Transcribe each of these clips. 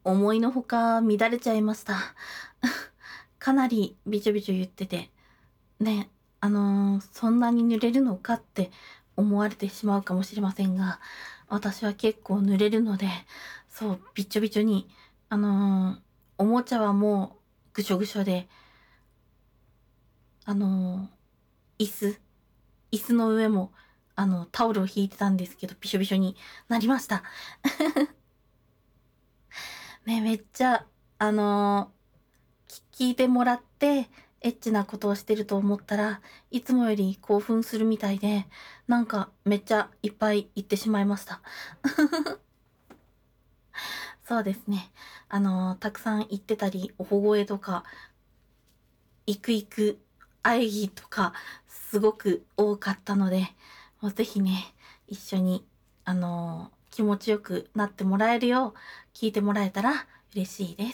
思いのほか乱れちゃいました。かなりびちょびちょ言ってて、ね、そんなに濡れるのかって思われてしまうかもしれませんが、私は結構濡れるので、そう、びっちょびちょに、あのーおもちゃはもうぐしょぐしょで、あのー椅子、椅子の上も、タオルを引いてたんですけど、びしょびしょになりました。ね、めっちゃ、あの聞いてもらって、エッチなことをしてると思ったらいつもより興奮するみたいで、なんかめっちゃいっぱい言ってしまいました。そうですね。たくさん言ってたり、おほ声とか、行く行く、喘ぎとか、すごく多かったので、もうぜひね、一緒に、気持ちよくなってもらえるよう聞いてもらえたら嬉しいです。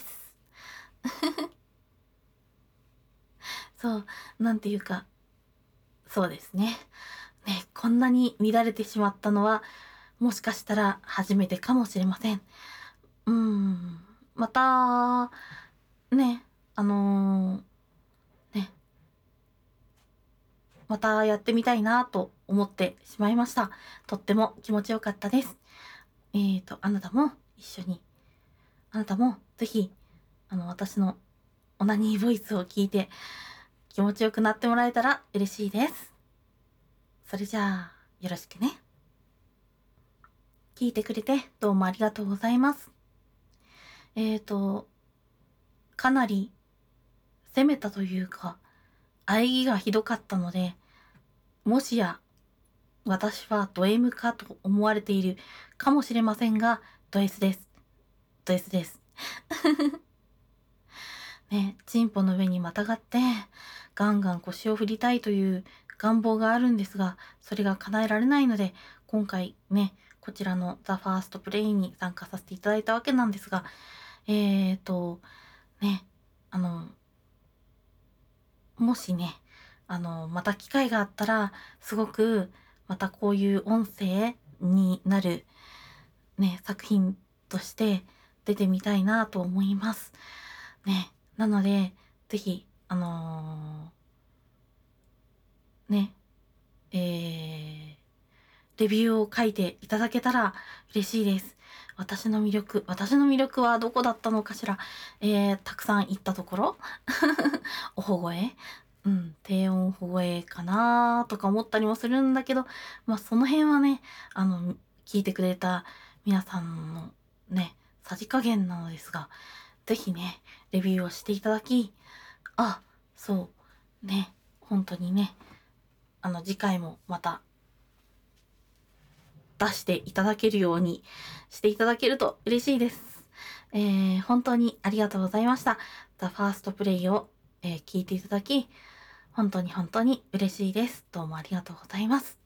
そう、なんていうか、そうですね。ね、こんなに乱れてしまったのは、もしかしたら初めてかもしれません。また、ね、あのね、またやってみたいなと思ってしまいました。とっても気持ちよかったです。あなたも一緒に、あなたもぜひ、私のオナニーボイスを聞いて気持ちよくなってもらえたら嬉しいです。それじゃあ、よろしくね。聞いてくれてどうもありがとうございます。えーと、かなり攻めたというか、喘ぎがひどかったので、もしや私はド M かと思われているかもしれませんが、ド S です。ド S です。ね、チンポの上にまたがって、ガンガン腰を振りたいという願望があるんですが、それが叶えられないので、今回ね、こちらのザ・ファーストプレイに参加させていただいたわけなんですが、ね、あの、もしね、また機会があったら、すごく、またこういう音声になる、ね、作品として出てみたいなと思います。ね。なので、ぜひ、ね、レビューを書いていただけたら嬉しいです。私の魅力はどこだったのかしら。たくさん言ったところおほ声低音ほ声かなとか思ったりもするんだけど、まあその辺はね、聞いてくれた皆さんのね、さじ加減なのですが、ぜひね、レビューをしていただき、あ、そう、ね、本当にね、次回もまた出していただけるようにしていただけると嬉しいです。本当にありがとうございました。The First Play を、聞いていただき、本当に本当に嬉しいです。どうもありがとうございます。